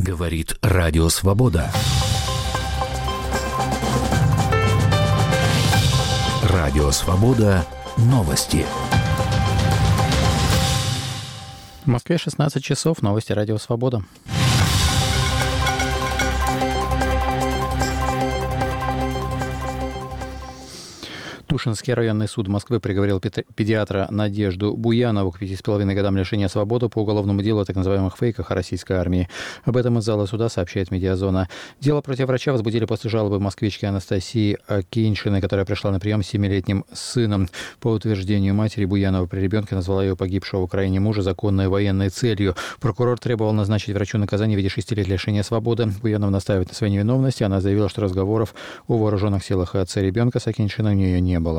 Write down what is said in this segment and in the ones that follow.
Говорит Радио Свобода. Радио Свобода. Новости. В Москве 16 часов. Новости Радио Свобода. Тушинский районный суд Москвы приговорил педиатра Надежду Буянову к 5,5 годам лишения свободы по уголовному делу о так называемых фейках о российской армии. Об этом из зала суда сообщает «Медиазона». Дело против врача возбудили после жалобы москвички Анастасии Акиньшиной, которая пришла на прием с 7-летним сыном. По утверждению матери, Буянова при ребенке назвала ее погибшего в Украине мужа законной военной целью. Прокурор требовал назначить врачу наказание в виде 6 лет лишения свободы. Буянова настаивает на своей невиновности. Она заявила, что разговоров о вооруженных силах и отце ребенка с Акиньшиной у нее не было.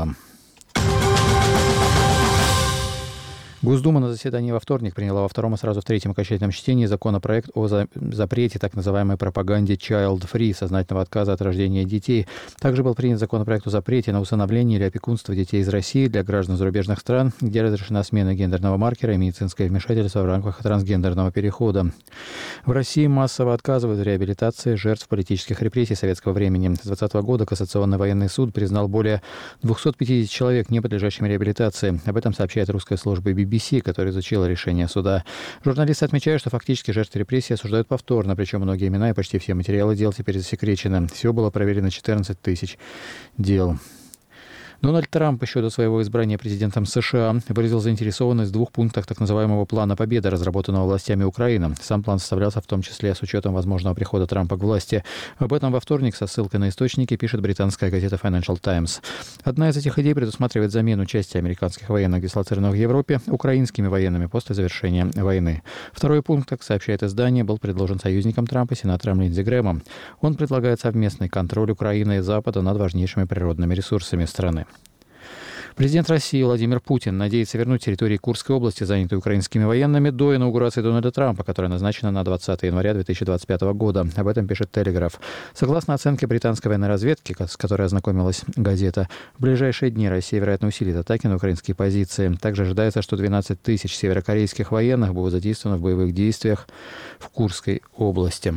Госдума на заседании во вторник приняла во втором и сразу в третьем окончательном чтении законопроект о запрете так называемой пропаганде child-free, сознательного отказа от рождения детей. Также был принят законопроект о запрете на усыновление или опекунство детей из России для граждан зарубежных стран, где разрешена смена гендерного маркера и медицинское вмешательство в рамках трансгендерного перехода. В России массово отказывают в реабилитации жертв политических репрессий советского времени. С 2020 года Кассационный военный суд признал более 250 человек не подлежащими реабилитации. Об этом сообщает русская служба BBC, которая изучила решение суда. Журналисты отмечают, что фактически жертв репрессий осуждают повторно, причем многие имена и почти все материалы дел теперь засекречены. Всего было проверено 14 тысяч дел. Дональд Трамп еще до своего избрания президентом США выразил заинтересованность в 2 пунктах так называемого плана победы, разработанного властями Украины. Сам план составлялся в том числе с учетом возможного прихода Трампа к власти. Об этом во вторник со ссылкой на источники пишет британская газета Financial Times. Одна из этих идей предусматривает замену части американских военных, дислоцированных в Европе, украинскими военными после завершения войны. Второй пункт, как сообщает издание, был предложен союзником Трампа, сенатором Линдзи Грэмом. Он предлагает совместный контроль Украины и Запада над важнейшими природными ресурсами страны. Президент России Владимир Путин надеется вернуть территории Курской области, занятые украинскими военными, до инаугурации Дональда Трампа, которая назначена на 20 января 2025 года. Об этом пишет «Телеграф». Согласно оценке британской военной разведки, с которой ознакомилась газета, в ближайшие дни Россия, вероятно, усилит атаки на украинские позиции. Также ожидается, что 12 тысяч северокорейских военных будут задействованы в боевых действиях в Курской области.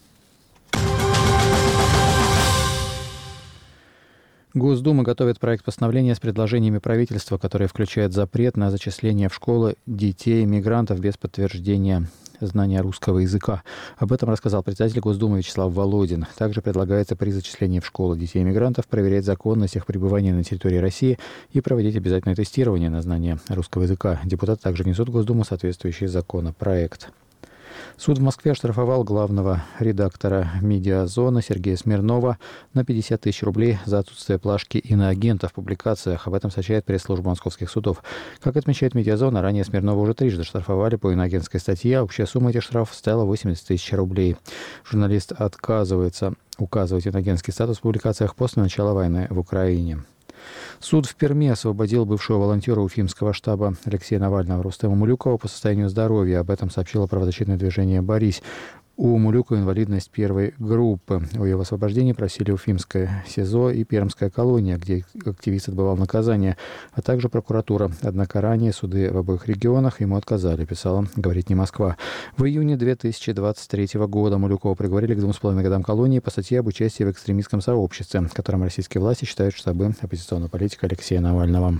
Госдума готовит проект постановления с предложениями правительства, который включает запрет на зачисление в школы детей-мигрантов без подтверждения знания русского языка. Об этом рассказал председатель Госдумы Вячеслав Володин. Также предлагается при зачислении в школы детей-мигрантов проверять законность их пребывания на территории России и проводить обязательное тестирование на знание русского языка. Депутаты также внесут в Госдуму соответствующий законопроект. Суд в Москве оштрафовал главного редактора «Медиазона» Сергея Смирнова на 50 тысяч рублей за отсутствие плашки иноагента в публикациях. Об этом сообщает пресс-служба московских судов. Как отмечает «Медиазона», ранее Смирнова уже трижды штрафовали по иноагентской статье, а общая сумма этих штрафов составила 80 тысяч рублей. Журналист отказывается указывать иноагентский статус в публикациях после начала войны в Украине. Суд в Перми освободил бывшего волонтера Уфимского штаба Алексея Навального Рустема Мулюкова по состоянию здоровья. Об этом сообщило правозащитное движение «Борись». У Мулюкова инвалидность первой группы. О его освобождении просили Уфимское СИЗО и Пермская колония, где активист отбывал наказание, а также прокуратура. Однако ранее суды в обоих регионах ему отказали, писала «Говорит не Москва». В июне 2023 года Мулюкова приговорили к 2,5 годам колонии по статье об участии в экстремистском сообществе, которым российские власти считают штабы оппозиционного политика Алексея Навального.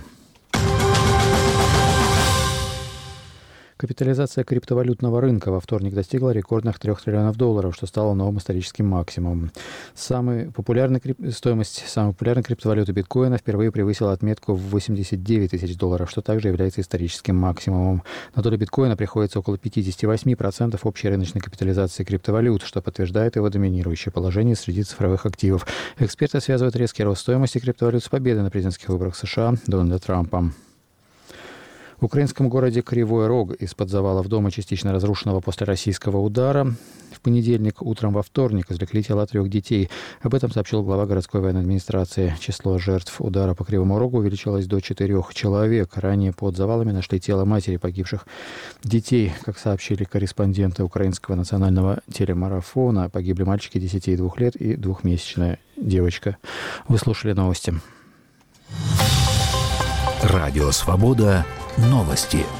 Капитализация криптовалютного рынка во вторник достигла рекордных $3 триллионов, что стало новым историческим максимумом. Стоимость самой популярной криптовалюты биткоина впервые превысила отметку в $89 тысяч, что также является историческим максимумом. На долю биткоина приходится около 58% общей рыночной капитализации криптовалют, что подтверждает его доминирующее положение среди цифровых активов. Эксперты связывают резкий рост стоимости криптовалют с победой на президентских выборах США Дональда Трампа. В украинском городе Кривой Рог из-под завалов дома, частично разрушенного после российского удара, в понедельник утром во вторник извлекли тела 3 детей. Об этом сообщил глава городской военной администрации. Число жертв удара по Кривому Рогу увеличилось до 4 человек. Ранее под завалами нашли тело матери погибших детей. Как сообщили корреспонденты украинского национального телемарафона, погибли мальчики 10 и 2 лет и 2-месячная девочка. Вы слушали новости. Радио Свобода. Новости.